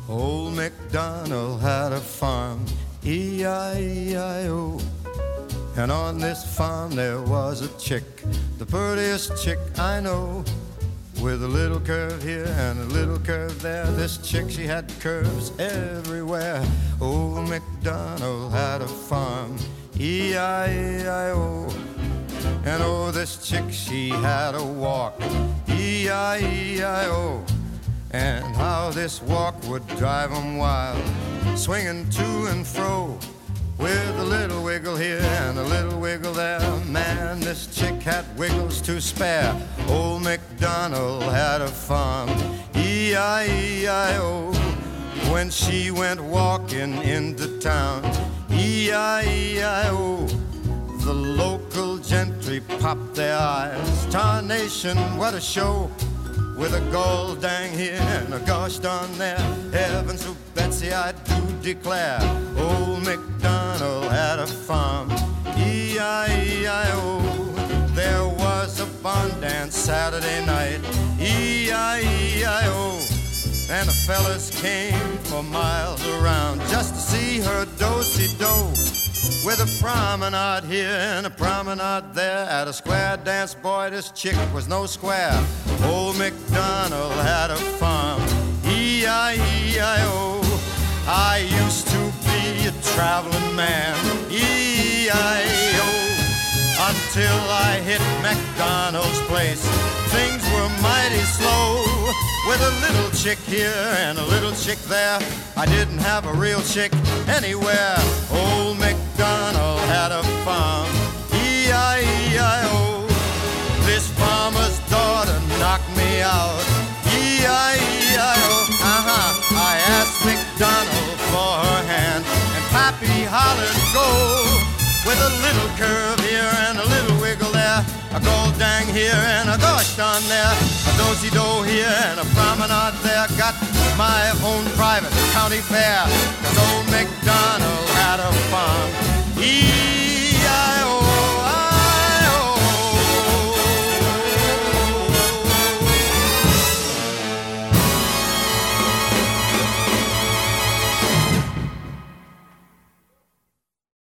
Old MacDonald had a farm, E-I-E-I-O. And on this farm there was a chick, the prettiest chick I know. With a little curve here and a little curve there, this chick, she had curves everywhere. Old MacDonald had a farm, E-I-E-I-O. And oh, this chick, she had a walk, E-I-E-I-O. And how this walk would drive 'em wild, swinging to and fro, with a little wiggle here and a little wiggle there. Man, this chick had wiggles to spare. Old MacDonald had a farm, E-I-E-I-O. When she went walking into town, E-I-E-I-O, the local gentry popped their eyes. Tarnation, what a show! With a gold dang here and a gosh darn there. Heavens to Betsy, I do declare, old MacDonald had a farm, E-I-E-I-O. There was a barn dance Saturday night, E-I-E-I-O. And the fellas came for miles around just to see her do-si-do. With a promenade here and a promenade there, at a square dance, boy, this chick was no square. Old MacDonald had a farm, E-I-E-I-O. I used to be a traveling man, E-I-E-O. Until I hit MacDonald's place, things were mighty slow. With a little chick here and a little chick there, I didn't have a real chick anywhere. Old MacDonald had a farm, E-I-E-I-O. This farmer's daughter knocked me out, E-I-E-I-O. I asked MacDonald for her hand, and Pappy hollered, go! With a little curve here and a little wiggle there, a gold dang here and a gosh darn there, a do-si-do here and a promenade there. Got my own private county fair, 'cause old MacDonald